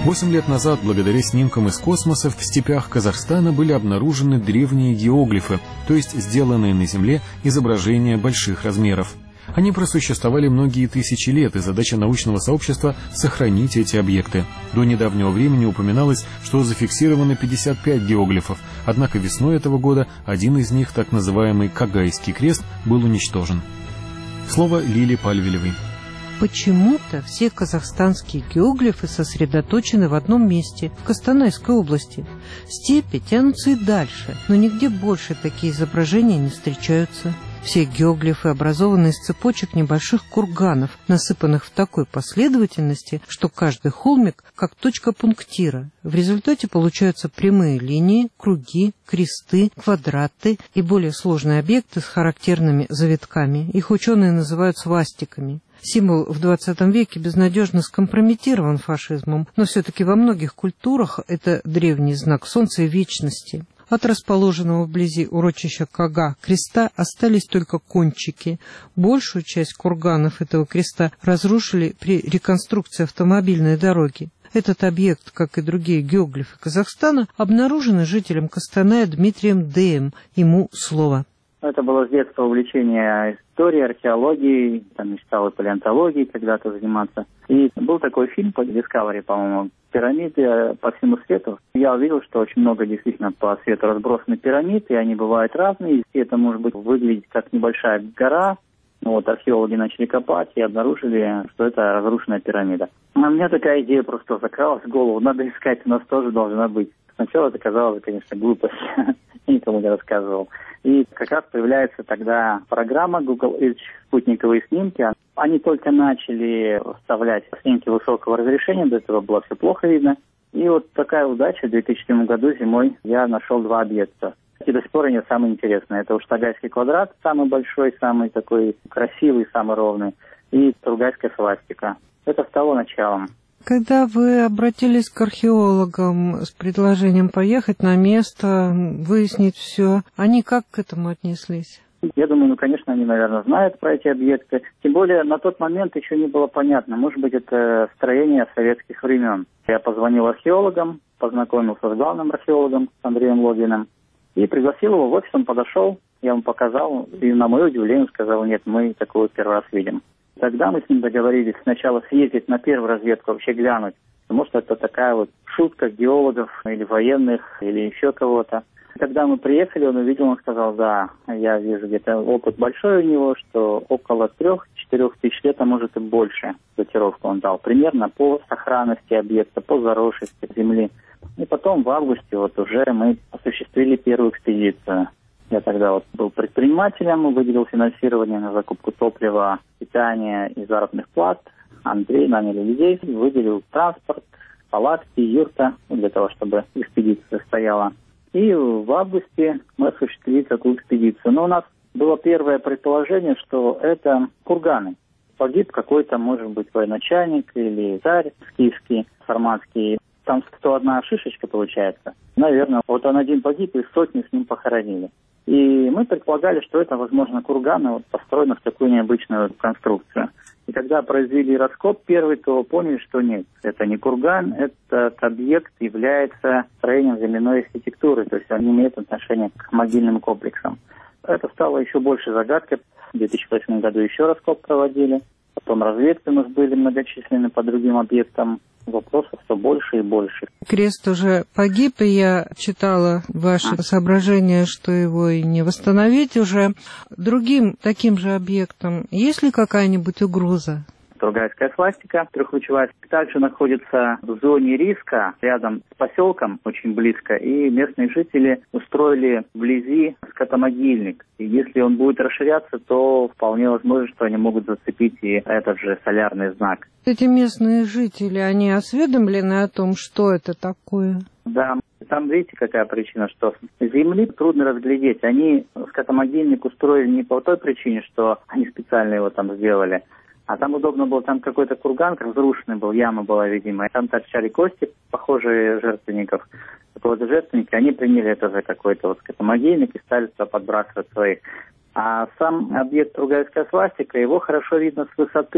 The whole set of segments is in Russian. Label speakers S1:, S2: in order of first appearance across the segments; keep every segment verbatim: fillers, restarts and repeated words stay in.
S1: Восемь лет назад, благодаря снимкам из космоса, в степях Казахстана были обнаружены древние геоглифы, то есть сделанные на Земле изображения больших размеров. Они просуществовали многие тысячи лет, и задача научного сообщества — сохранить эти объекты. До недавнего времени упоминалось, что зафиксировано пятьдесят пять геоглифов, однако весной этого года один из них, так называемый Кагайский крест, был уничтожен. Слово Лили Пальвелевой.
S2: Почему-то все казахстанские геоглифы сосредоточены в одном месте, в Костанайской области. Степи тянутся и дальше, но нигде больше такие изображения не встречаются. Все геоглифы образованы из цепочек небольших курганов, насыпанных в такой последовательности, что каждый холмик как точка пунктира. В результате получаются прямые линии, круги, кресты, квадраты и более сложные объекты с характерными завитками. Их ученые называют свастиками. Символ в двадцатом веке безнадежно скомпрометирован фашизмом, но все-таки во многих культурах это древний знак солнца и вечности. От расположенного вблизи урочища Кага креста остались только кончики. Большую часть курганов этого креста разрушили при реконструкции автомобильной дороги. Этот объект, как и другие геоглифы Казахстана, обнаружены жителем Костаная Дмитрием Дэем. Ему слово.
S3: Это было с детства увлечение историей, археологией, там мечтал и палеонтологией когда-то заниматься. И был такой фильм по Discovery, по-моему, «Пирамиды по всему свету». Я увидел, что очень много действительно по свету разбросаны пирамид, и они бывают разные. И это может быть выглядеть как небольшая гора. Вот, археологи начали копать и обнаружили, что это разрушенная пирамида. А у меня такая идея просто закралась в голову. Надо искать, у нас тоже должна быть. Сначала это казалось, конечно, глупость. Никому не рассказывал. И как раз появляется тогда программа Google Earth, спутниковые снимки. Они только начали вставлять снимки высокого разрешения, до этого было все плохо видно. И вот такая удача, в две тысячи седьмом году зимой я нашел два объекта. И до сих пор они самые интересные. Это Уштагайский квадрат, самый большой, самый такой красивый, самый ровный, и Тургайская свастика. Это стало началом.
S2: Когда вы обратились к археологам с предложением поехать на место, выяснить все, они как к этому отнеслись?
S3: Я думаю, ну, конечно, они, наверное, знают про эти объекты. Тем более, на тот момент еще не было понятно. Может быть, это строение советских времен. Я позвонил археологам, познакомился с главным археологом Андреем Логиным и пригласил его в офис. Он подошел, я ему показал, и на мое удивление сказал: нет, мы такого первый раз видим. Тогда мы с ним договорились сначала съездить на первую разведку, вообще глянуть. Потому что это такая вот шутка геологов или военных, или еще кого-то. Когда мы приехали, он увидел, он сказал: да, я вижу, где-то опыт большой у него, что около трех-четырех тысяч лет, а может и больше датировку он дал. Примерно по сохранности объекта, по заросшести земли. И потом в августе вот уже мы осуществили первую экспедицию. Я тогда вот был предпринимателем, выделил финансирование на закупку топлива, питания и заработных плат. Андрей наняли людей, выделил транспорт, палатки, юрта, для того, чтобы экспедиция стояла. И в августе мы осуществили такую экспедицию. Но у нас было первое предположение, что это курганы. Погиб какой-то, может быть, военачальник или царь киевский, сарматский. Там сто одна шишечка получается. Наверное, вот он один погиб, и сотни с ним похоронили. И мы предполагали, что это, возможно, курганы, вот, построены в такую необычную конструкцию. И когда произвели раскоп первый, то поняли, что нет, это не курган, этот объект является строением земляной архитектуры, то есть он не имеет отношения к могильным комплексам. Это стало еще больше загадкой. В две тысячи восьмом году еще раскоп проводили, потом разведки у нас были многочисленны по другим объектам. Вопросов все больше и больше.
S2: Крест уже погиб, и я читала ваши а. соображения, что его и не восстановить уже. Другим таким же объектам есть ли какая-нибудь угроза?
S3: Тургайская свастика трехлучевая также находится в зоне риска, рядом с поселком, очень близко, и местные жители устроили вблизи скотомогильник. И если он будет расширяться, то вполне возможно, что они могут зацепить и этот же солярный знак.
S2: Эти местные жители, они осведомлены о том, что это такое?
S3: Да, там видите, какая причина, что с земли трудно разглядеть. Они скотомогильник устроили не по той причине, что они специально его там сделали, а там удобно было, там какой-то курган разрушенный был, яма была, видимо. И там торчали кости, похожие жертвенников. Так вот, жертвенники, они приняли это за какой-то вот скотомогильник и стали туда подбрасывать своих. А сам объект Тургайская свастика, его хорошо видно с высоты.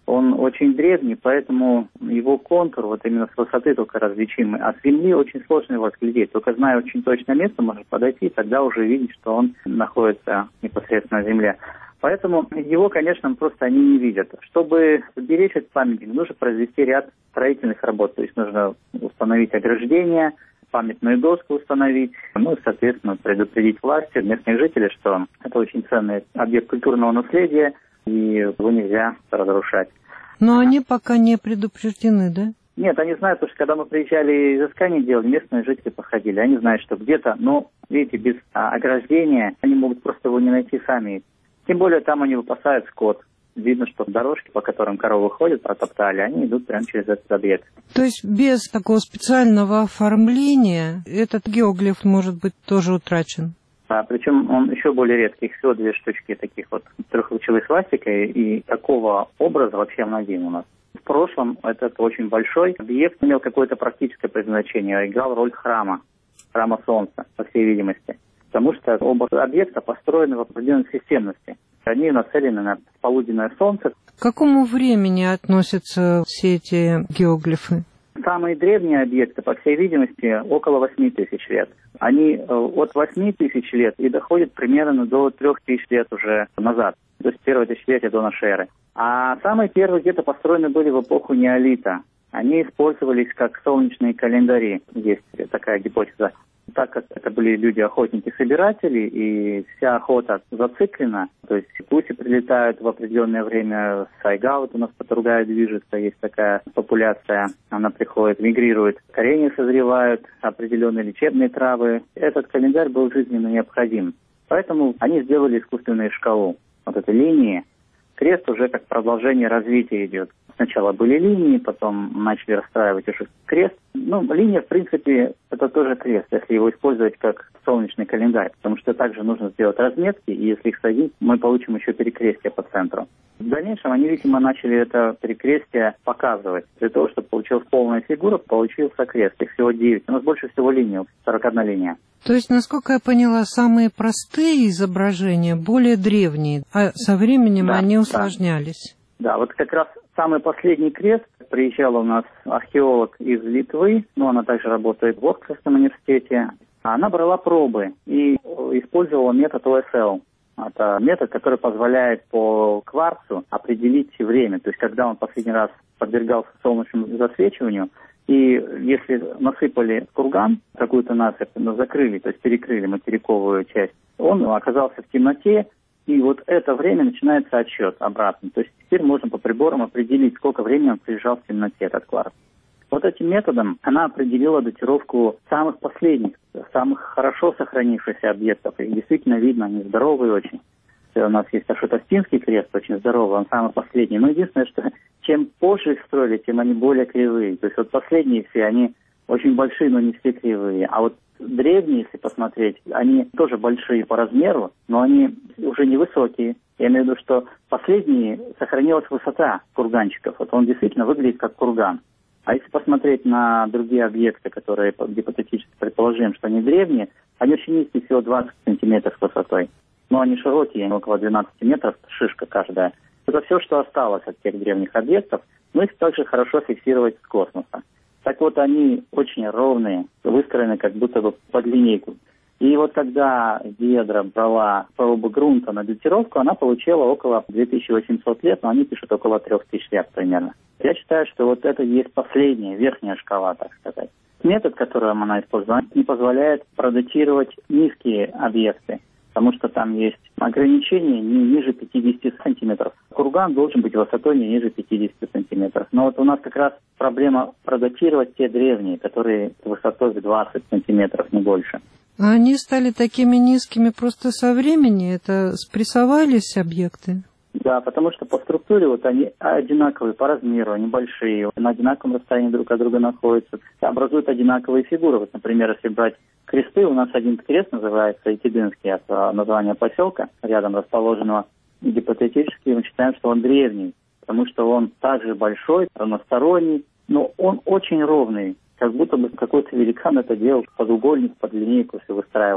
S3: Он очень древний, поэтому его контур вот именно с высоты только различимый. А с земли очень сложно его разглядеть. Только зная очень точное место, можно подойти и тогда уже видеть, что он находится непосредственно на земле. Поэтому его, конечно, просто они не видят. Чтобы сберечь этот памятник, нужно произвести ряд строительных работ. То есть нужно установить ограждение, памятную доску установить, ну и, соответственно, предупредить власти, местных жителей, что это очень ценный объект культурного наследия, и его нельзя разрушать.
S2: Но они пока не предупреждены, да?
S3: Нет, они знают, потому что когда мы приезжали изыскание делать, местные жители походили. Они знают, что где-то, но, видите, без а, ограждения они могут просто его не найти сами. Тем более там они выпасают скот. Видно, что дорожки, по которым коровы ходят, протоптали, они идут прямо через этот объект.
S2: То есть без такого специального оформления этот геоглиф может быть тоже утрачен?
S3: А, причем он еще более редкий. Их всего две штучки таких вот трехлучевой свастикой, и такого образа вообще он один у нас. В прошлом этот очень большой объект имел какое-то практическое предназначение, играл роль храма, храма Солнца, по всей видимости. Потому что оба объекта построены в определенной системности. Они нацелены на полуденное солнце.
S2: К какому времени относятся все эти геоглифы?
S3: Самые древние объекты, по всей видимости, около восьми тысяч лет. Они от восьми тысяч лет и доходят примерно до трех тысяч лет уже назад, то есть первое тысячелетие до нашей эры. А самые первые где-то построены были в эпоху неолита. Они использовались как солнечные календари, есть такая гипотеза. Так как это были люди-охотники-собиратели, и вся охота зациклена, то есть гуси прилетают в определенное время, сайга вот у нас по Тургаю движется, есть такая популяция, она приходит, мигрирует, коренья созревают, определенные лечебные травы. Этот календарь был жизненно необходим. Поэтому они сделали искусственную шкалу. Вот этой линии. Крест уже как продолжение развития идет. Сначала были линии, потом начали расстраивать уже крест. Ну, линия, в принципе, это тоже крест, если его использовать как солнечный календарь, потому что также нужно сделать разметки, и если их садить, мы получим еще перекрестие по центру. В дальнейшем они, видимо, начали это перекрестие показывать. Для того, чтобы получилась полная фигура, получился крест. Их всего девять. У нас больше всего линий, сорок одна линия.
S2: То есть, насколько я поняла, самые простые изображения более древние, а со временем
S3: да,
S2: они усложнялись.
S3: Да. да, вот как раз самый последний крест, приезжал у нас археолог из Литвы, но она также работает в Оксфордском университете. Она брала пробы и использовала метод о эс эл. Это метод, который позволяет по кварцу определить время, то есть когда он последний раз подвергался солнечному засвечиванию. И если насыпали курган, какую-то насыпь, но закрыли, то есть перекрыли материковую часть, он оказался в темноте, и вот это время начинается отсчет обратно. То есть теперь можно по приборам определить, сколько времени он приезжал в темноте, этот кварц. Вот этим методом она определила датировку самых последних, самых хорошо сохранившихся объектов. И действительно видно, они здоровые очень. У нас есть Ашотовстинский крест, очень здоровый, он самый последний. Но единственное, что чем позже их строили, тем они более кривые. То есть вот последние все, они очень большие, но не все кривые. А вот древние, если посмотреть, они тоже большие по размеру, но они уже невысокие. Я имею в виду, что последние сохранилась высота курганчиков. Вот он действительно выглядит как курган. А если посмотреть на другие объекты, которые гипотетически предположим, что они древние, они очень низкие, всего двадцать сантиметров высотой. Но они широкие, около двенадцати метров, шишка каждая. Это все, что осталось от тех древних объектов, но их также хорошо фиксировать с космоса. Так вот, они очень ровные, выстроены как будто бы под линейку. И вот когда Гедра брала пробу грунта на датировку, она получила около две тысячи восемьсот лет, но они пишут около трех тысяч лет примерно. Я считаю, что вот это и есть последняя, верхняя шкала, так сказать. Метод, который она использует, не позволяет продатировать низкие объекты, потому что там есть ограничение не ниже пятидесяти сантиметров. Курган должен быть высотой не ниже пятидесяти сантиметров. Но вот у нас как раз проблема продатировать те древние, которые высотой в двадцать сантиметров, не больше.
S2: А они стали такими низкими просто со времени? Это спрессовались объекты?
S3: Да, потому что по структуре вот они одинаковые по размеру, они большие, на одинаковом расстоянии друг от друга находятся, образуют одинаковые фигуры. Вот, например, если брать кресты, у нас один крест называется Икидынский, это название поселка, рядом расположенного. Гипотетически мы считаем, что он древний, потому что он также большой, равносторонний, но он очень ровный, как будто бы какой-то великан это делал, подугольник, под линейку все выстраивал.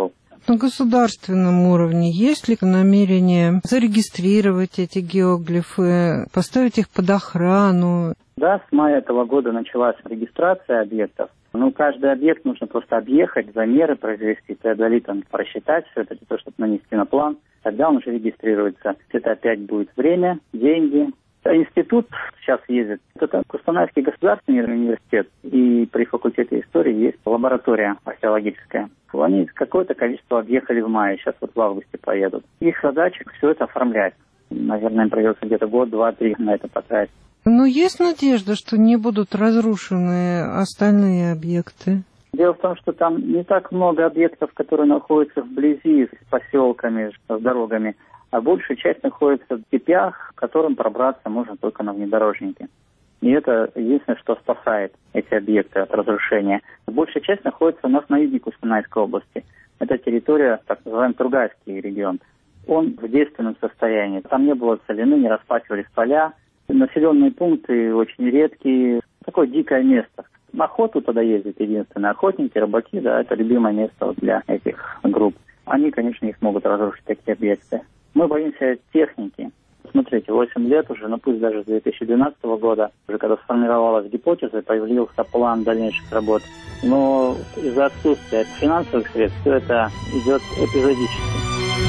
S2: На государственном уровне есть ли намерение зарегистрировать эти геоглифы, поставить их под охрану?
S3: Да, с мая этого года началась регистрация объектов. Ну, каждый объект нужно просто объехать, замеры произвести, теодолитом просчитать все это, для того, чтобы нанести на план. Тогда он уже регистрируется. Это опять будет время, деньги. Институт сейчас ездит. Это Кустанайский государственный университет, и при факультете истории есть лаборатория археологическая. Они какое-то количество объехали в мае, сейчас вот в августе поедут. Их задача все это оформлять. Наверное, им придется где-то год, два, три на это потратить.
S2: Но есть надежда, что не будут разрушены остальные объекты?
S3: Дело в том, что там не так много объектов, которые находятся вблизи с поселками, с дорогами, а большая часть находится в степях, к которым пробраться можно только на внедорожнике. И это единственное, что спасает эти объекты от разрушения. Большая часть находится у нас на юге Кустанайской области. Это территория, так называемый Тургайский регион. Он в действенном состоянии. Там не было целины, не распахивались поля. Населенные пункты очень редкие. Такое дикое место. На охоту туда ездят единственные охотники, рыбаки, да, это любимое место для этих групп. Они, конечно, не смогут разрушить такие объекты. Мы боимся техники. Смотрите, восемь лет уже, ну пусть даже с две тысячи двенадцатого года, уже когда сформировалась гипотеза, появился план дальнейших работ. Но из-за отсутствия финансовых средств все это идет эпизодически.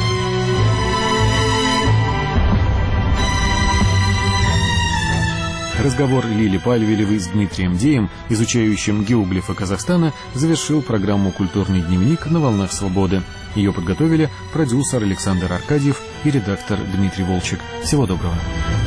S1: Разговор Лили Пальвелевой с Дмитрием Деем, изучающим геоглифы Казахстана, завершил программу «Культурный дневник» на «Волнах свободы». Ее подготовили продюсер Александр Аркадьев и редактор Дмитрий Волчек. Всего доброго.